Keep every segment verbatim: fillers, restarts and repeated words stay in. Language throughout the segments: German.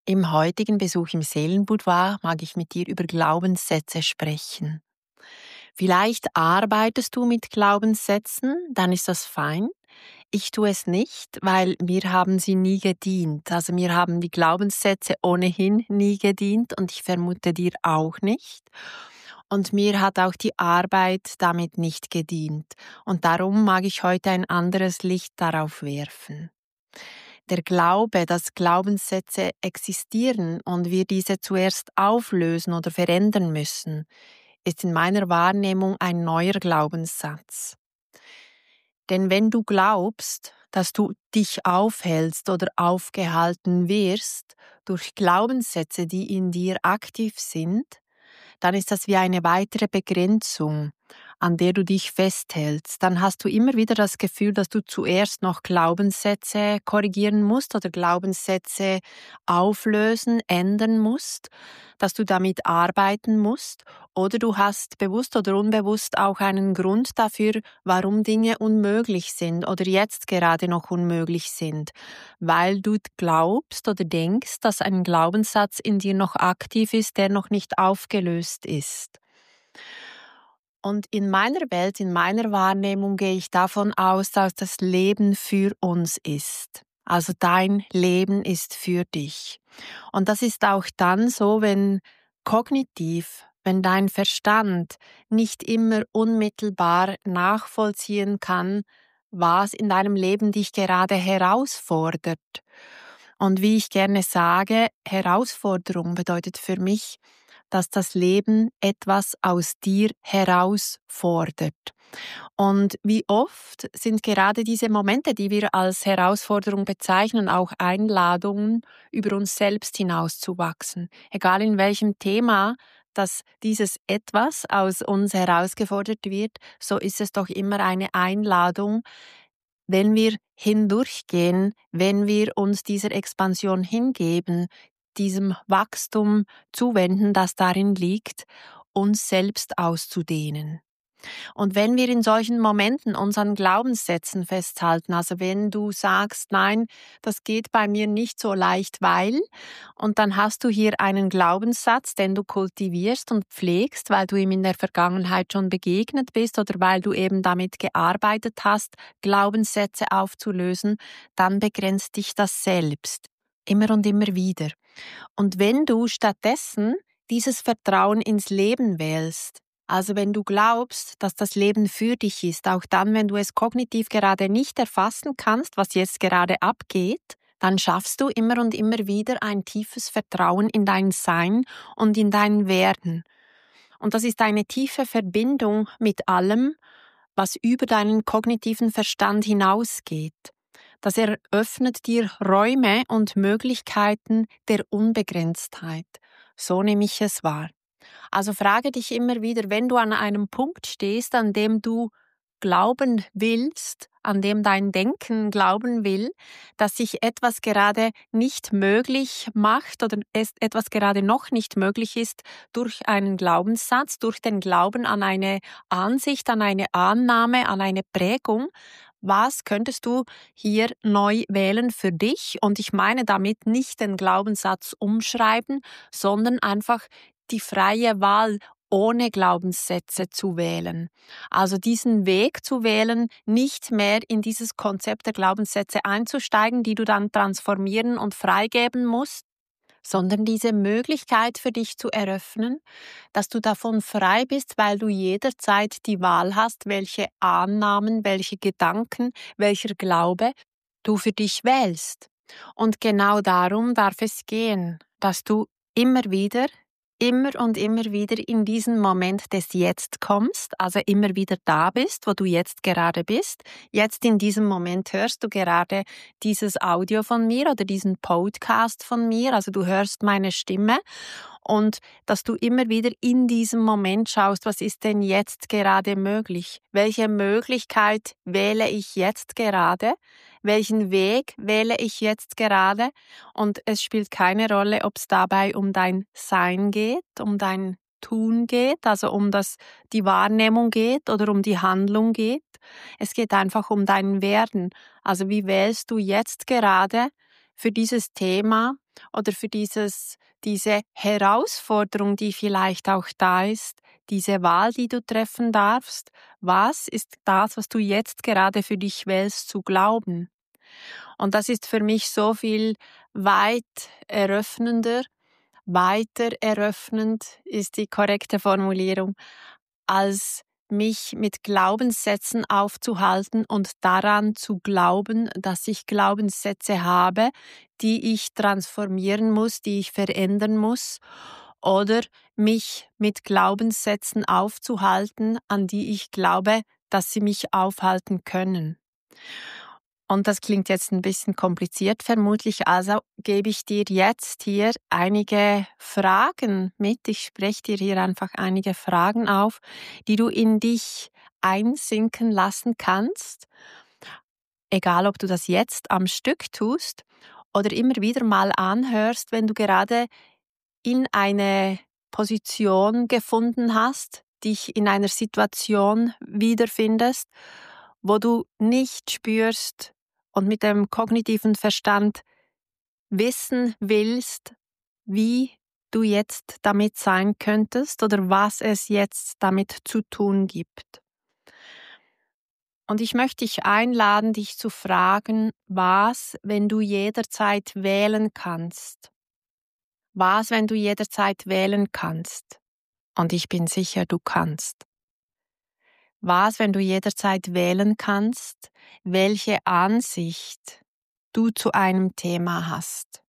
Im heutigen Besuch im Seelenboudoir mag ich mit dir über Glaubenssätze sprechen. Vielleicht arbeitest du mit Glaubenssätzen, dann ist das fein. Ich tue es nicht, weil mir haben sie nie gedient. Also mir haben die Glaubenssätze ohnehin nie gedient und ich vermute dir auch nicht. Und mir hat auch die Arbeit damit nicht gedient. Und darum mag ich heute ein anderes Licht darauf werfen. Der Glaube, dass Glaubenssätze existieren und wir diese zuerst auflösen oder verändern müssen, ist in meiner Wahrnehmung ein neuer Glaubenssatz. Denn wenn du glaubst, dass du dich aufhältst oder aufgehalten wirst durch Glaubenssätze, die in dir aktiv sind, dann ist das wie eine weitere Begrenzung, an der du dich festhältst. Dann hast du immer wieder das Gefühl, dass du zuerst noch Glaubenssätze korrigieren musst oder Glaubenssätze auflösen, ändern musst, dass du damit arbeiten musst, oder du hast bewusst oder unbewusst auch einen Grund dafür, warum Dinge unmöglich sind oder jetzt gerade noch unmöglich sind, weil du glaubst oder denkst, dass ein Glaubenssatz in dir noch aktiv ist, der noch nicht aufgelöst ist. Und in meiner Welt, in meiner Wahrnehmung gehe ich davon aus, dass das Leben für uns ist. Also dein Leben ist für dich. Und das ist auch dann so, wenn kognitiv, wenn dein Verstand nicht immer unmittelbar nachvollziehen kann, was in deinem Leben dich gerade herausfordert. Und wie ich gerne sage, Herausforderung bedeutet für mich, dass das Leben etwas aus dir herausfordert. Und wie oft sind gerade diese Momente, die wir als Herausforderung bezeichnen, auch Einladungen, über uns selbst hinauszuwachsen. Egal in welchem Thema, dass dieses Etwas aus uns herausgefordert wird, so ist es doch immer eine Einladung, wenn wir hindurchgehen, wenn wir uns dieser Expansion hingeben, diesem Wachstum zuwenden, das darin liegt, uns selbst auszudehnen. Und wenn wir in solchen Momenten uns an Glaubenssätzen festhalten, also wenn du sagst, nein, das geht bei mir nicht so leicht, weil, und dann hast du hier einen Glaubenssatz, den du kultivierst und pflegst, weil du ihm in der Vergangenheit schon begegnet bist oder weil du eben damit gearbeitet hast, Glaubenssätze aufzulösen, dann begrenzt dich das selbst. Immer und immer wieder. Und wenn du stattdessen dieses Vertrauen ins Leben wählst, also wenn du glaubst, dass das Leben für dich ist, auch dann, wenn du es kognitiv gerade nicht erfassen kannst, was jetzt gerade abgeht, dann schaffst du immer und immer wieder ein tiefes Vertrauen in dein Sein und in dein Werden. Und das ist eine tiefe Verbindung mit allem, was über deinen kognitiven Verstand hinausgeht. Das eröffnet dir Räume und Möglichkeiten der Unbegrenztheit. So nehme ich es wahr. Also frage dich immer wieder, wenn du an einem Punkt stehst, an dem du glauben willst, an dem dein Denken glauben will, dass sich etwas gerade nicht möglich macht oder es etwas gerade noch nicht möglich ist durch einen Glaubenssatz, durch den Glauben an eine Ansicht, an eine Annahme, an eine Prägung. Was könntest du hier neu wählen für dich? Und ich meine damit nicht den Glaubenssatz umschreiben, sondern einfach die freie Wahl, ohne Glaubenssätze zu wählen. Also diesen Weg zu wählen, nicht mehr in dieses Konzept der Glaubenssätze einzusteigen, die du dann transformieren und freigeben musst, sondern diese Möglichkeit für dich zu eröffnen, dass du davon frei bist, weil du jederzeit die Wahl hast, welche Annahmen, welche Gedanken, welcher Glaube du für dich wählst. Und genau darum darf es gehen, dass du immer wieder immer und immer wieder in diesen Moment des Jetzt kommst, also immer wieder da bist, wo du jetzt gerade bist. Jetzt in diesem Moment hörst du gerade dieses Audio von mir oder diesen Podcast von mir, also du hörst meine Stimme. Und dass du immer wieder in diesem Moment schaust, was ist denn jetzt gerade möglich? Welche Möglichkeit wähle ich jetzt gerade? Welchen Weg wähle ich jetzt gerade? Und es spielt keine Rolle, ob es dabei um dein Sein geht, um dein Tun geht, also um das, die Wahrnehmung geht oder um die Handlung geht. Es geht einfach um dein Werden. Also wie wählst du jetzt gerade für dieses Thema oder für dieses, diese Herausforderung, die vielleicht auch da ist, diese Wahl, die du treffen darfst? Was ist das, was du jetzt gerade für dich wählst zu glauben? Und das ist für mich so viel weit eröffnender, weiter eröffnend ist die korrekte Formulierung, als mich mit Glaubenssätzen aufzuhalten und daran zu glauben, dass ich Glaubenssätze habe, die ich transformieren muss, die ich verändern muss, oder mich mit Glaubenssätzen aufzuhalten, an die ich glaube, dass sie mich aufhalten können. Und das klingt jetzt ein bisschen kompliziert vermutlich, also gebe ich dir jetzt hier einige Fragen mit. Ich spreche dir hier einfach einige Fragen auf, die du in dich einsinken lassen kannst. Egal, ob du das jetzt am Stück tust oder immer wieder mal anhörst, wenn du gerade in eine Position gefunden hast, dich in einer Situation wiederfindest, wo du nicht spürst und mit dem kognitiven Verstand wissen willst, wie du jetzt damit sein könntest oder was es jetzt damit zu tun gibt. Und ich möchte dich einladen, dich zu fragen, was, wenn du jederzeit wählen kannst? Was, wenn du jederzeit wählen kannst? Und ich bin sicher, du kannst. Was, wenn du jederzeit wählen kannst, welche Ansicht du zu einem Thema hast?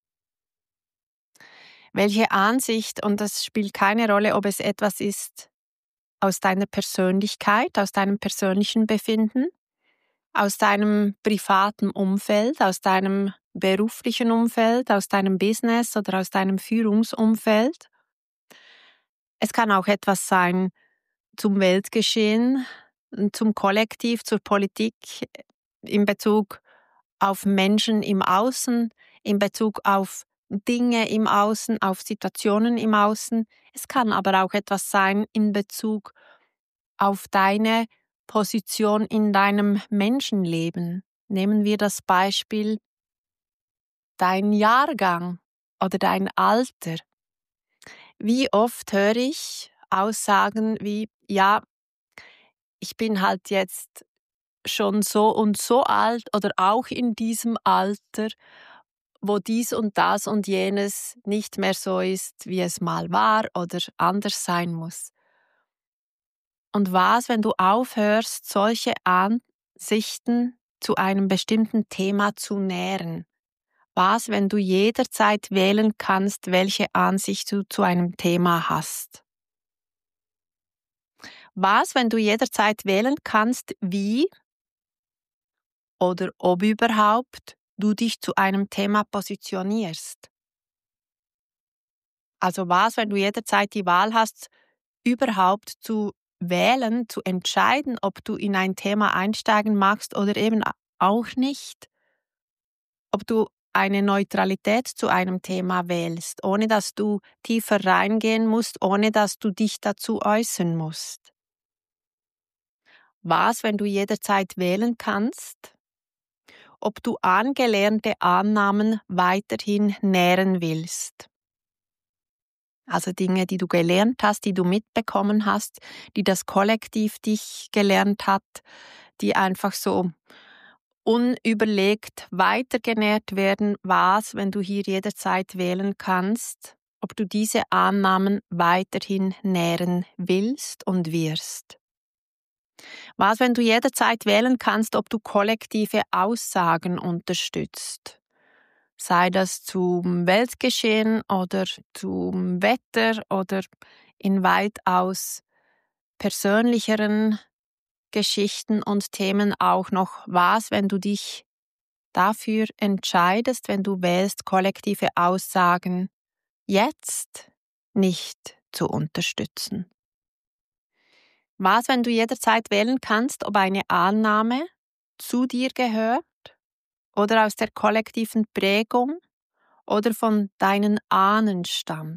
Welche Ansicht, und das spielt keine Rolle, ob es etwas ist aus deiner Persönlichkeit, aus deinem persönlichen Befinden, aus deinem privaten Umfeld, aus deinem beruflichen Umfeld, aus deinem Business oder aus deinem Führungsumfeld. Es kann auch etwas sein zum Weltgeschehen, zum Kollektiv, zur Politik in Bezug auf Menschen im Außen, in Bezug auf Dinge im Außen, auf Situationen im Außen. Es kann aber auch etwas sein in Bezug auf deine Position in deinem Menschenleben. Nehmen wir das Beispiel dein Jahrgang oder dein Alter. Wie oft höre ich Aussagen wie, ja, ich bin halt jetzt schon so und so alt oder auch in diesem Alter, wo dies und das und jenes nicht mehr so ist, wie es mal war oder anders sein muss. Und was, wenn du aufhörst, solche Ansichten zu einem bestimmten Thema zu nähren? Was, wenn du jederzeit wählen kannst, welche Ansicht du zu einem Thema hast? Was, wenn du jederzeit wählen kannst, wie oder ob überhaupt du dich zu einem Thema positionierst? Also was, wenn du jederzeit die Wahl hast, überhaupt zu wählen, zu entscheiden, ob du in ein Thema einsteigen magst oder eben auch nicht? Ob du eine Neutralität zu einem Thema wählst, ohne dass du tiefer reingehen musst, ohne dass du dich dazu äußern musst? Was, wenn du jederzeit wählen kannst, ob du angelernte Annahmen weiterhin nähren willst? Also Dinge, die du gelernt hast, die du mitbekommen hast, die das Kollektiv dich gelernt hat, die einfach so unüberlegt weitergenährt werden. Was, wenn du hier jederzeit wählen kannst, ob du diese Annahmen weiterhin nähren willst und wirst? Was, wenn du jederzeit wählen kannst, ob du kollektive Aussagen unterstützt? Sei das zum Weltgeschehen oder zum Wetter oder in weitaus persönlicheren Geschichten und Themen auch noch. Was, wenn du dich dafür entscheidest, wenn du wählst, kollektive Aussagen jetzt nicht zu unterstützen? Was, wenn du jederzeit wählen kannst, ob eine Annahme zu dir gehört oder aus der kollektiven Prägung oder von deinen Ahnen stammt?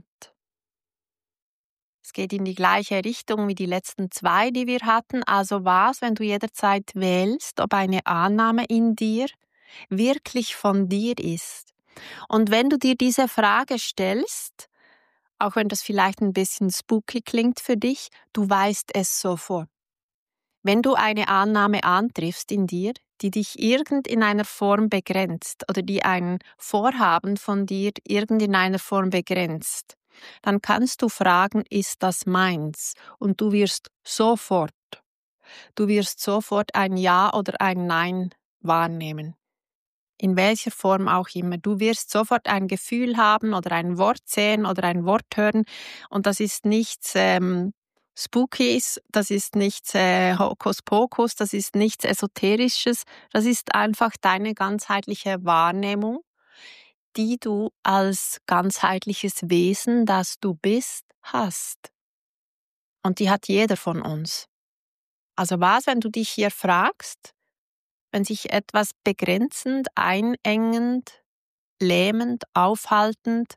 Es geht in die gleiche Richtung wie die letzten zwei, die wir hatten. Also was, wenn du jederzeit wählst, ob eine Annahme in dir wirklich von dir ist, Und wenn du dir diese Frage stellst, auch wenn das vielleicht ein bisschen spooky klingt für dich, du weißt es sofort. Wenn du eine Annahme antriffst in dir, die dich irgend in einer Form begrenzt oder die ein Vorhaben von dir irgend in einer Form begrenzt, dann kannst du fragen, ist das meins? Und du wirst sofort, du wirst sofort ein Ja oder ein Nein wahrnehmen. In welcher Form auch immer. Du wirst sofort ein Gefühl haben oder ein Wort sehen oder ein Wort hören und das ist nichts ähm, Spookies, das ist nichts äh, Hokuspokus, das ist nichts Esoterisches, das ist einfach deine ganzheitliche Wahrnehmung, die du als ganzheitliches Wesen, das du bist, hast. Und die hat jeder von uns. Also was, wenn du dich hier fragst, wenn sich etwas begrenzend, einengend, lähmend, aufhaltend,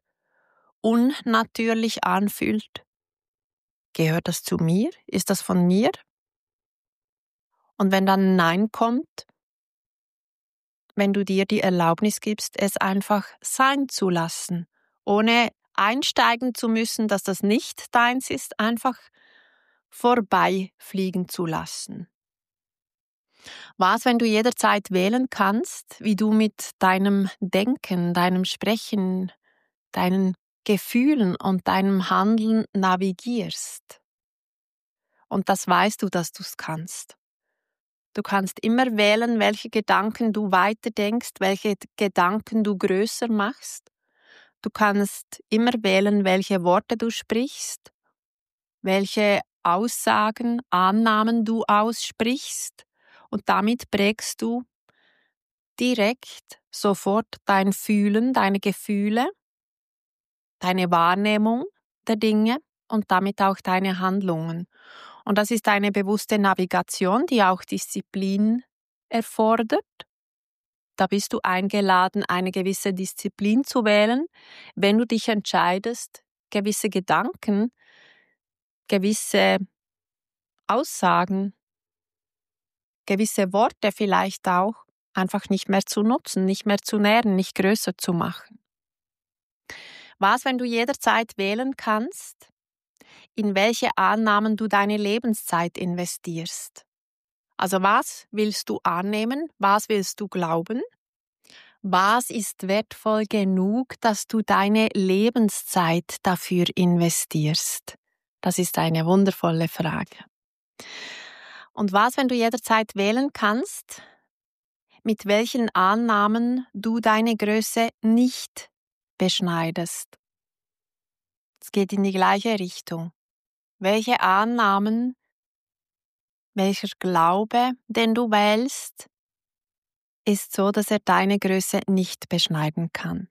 unnatürlich anfühlt? Gehört das zu mir? Ist das von mir? Und wenn dann Nein kommt, wenn du dir die Erlaubnis gibst, es einfach sein zu lassen, ohne einsteigen zu müssen, dass das nicht deins ist, einfach vorbeifliegen zu lassen. Was, wenn du jederzeit wählen kannst, wie du mit deinem Denken, deinem Sprechen, deinen Gefühlen und deinem Handeln navigierst? Und das weißt du, dass du es kannst. Du kannst immer wählen, welche Gedanken du weiterdenkst, welche Gedanken du größer machst. Du kannst immer wählen, welche Worte du sprichst, welche Aussagen, Annahmen du aussprichst. Und damit prägst du direkt sofort dein Fühlen, deine Gefühle, deine Wahrnehmung der Dinge und damit auch deine Handlungen. Und das ist eine bewusste Navigation, die auch Disziplin erfordert. Da bist du eingeladen, eine gewisse Disziplin zu wählen, wenn du dich entscheidest, gewisse Gedanken, gewisse Aussagen, gewisse Worte vielleicht auch einfach nicht mehr zu nutzen, nicht mehr zu nähren, nicht größer zu machen. Was, wenn du jederzeit wählen kannst, in welche Annahmen du deine Lebenszeit investierst? Also was willst du annehmen? Was willst du glauben? Was ist wertvoll genug, dass du deine Lebenszeit dafür investierst? Das ist eine wundervolle Frage. Und was, wenn du jederzeit wählen kannst, mit welchen Annahmen du deine Größe nicht beschneidest? Es geht in die gleiche Richtung. Welche Annahmen, welcher Glaube, den du wählst, ist so, dass er deine Größe nicht beschneiden kann?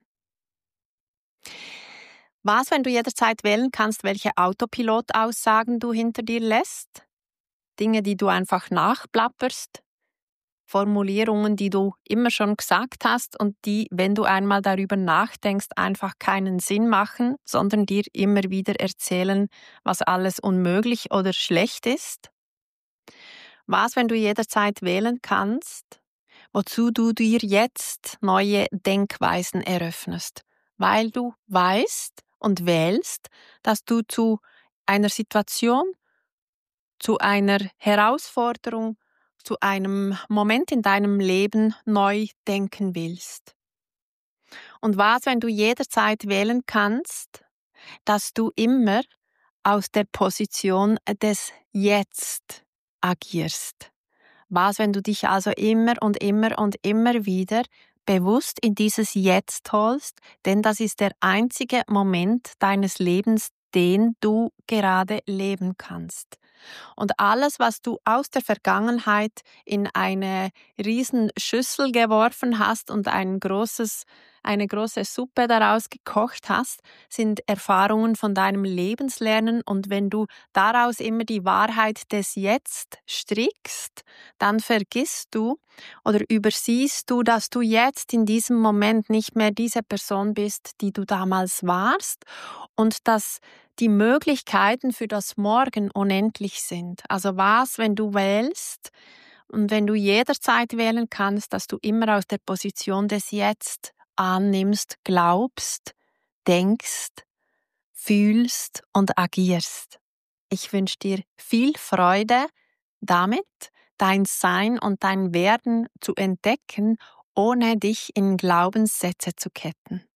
Was, wenn du jederzeit wählen kannst, welche Autopilot-Aussagen du hinter dir lässt? Dinge, die du einfach nachplapperst? Formulierungen, die du immer schon gesagt hast und die, wenn du einmal darüber nachdenkst, einfach keinen Sinn machen, sondern dir immer wieder erzählen, was alles unmöglich oder schlecht ist? Was, wenn du jederzeit wählen kannst, wozu du dir jetzt neue Denkweisen eröffnest, weil du weißt und wählst, dass du zu einer Situation, zu einer Herausforderung, zu einem Moment in deinem Leben neu denken willst. Und was, wenn du jederzeit wählen kannst, dass du immer aus der Position des Jetzt agierst? Was, wenn du dich also immer und immer und immer wieder bewusst in dieses Jetzt holst, denn das ist der einzige Moment deines Lebens, den du gerade leben kannst. Und alles, was du aus der Vergangenheit in eine riesen Schüssel geworfen hast und ein großes, eine große Suppe daraus gekocht hast, sind Erfahrungen von deinem Lebenslernen. Und wenn du daraus immer die Wahrheit des Jetzt strickst, dann vergisst du oder übersiehst du, dass du jetzt in diesem Moment nicht mehr diese Person bist, die du damals warst und dass die Möglichkeiten für das Morgen unendlich sind. Also was, wenn du wählst und wenn du jederzeit wählen kannst, dass du immer aus der Position des Jetzt annimmst, glaubst, denkst, fühlst und agierst. Ich wünsche dir viel Freude damit, dein Sein und dein Werden zu entdecken, ohne dich in Glaubenssätze zu ketten.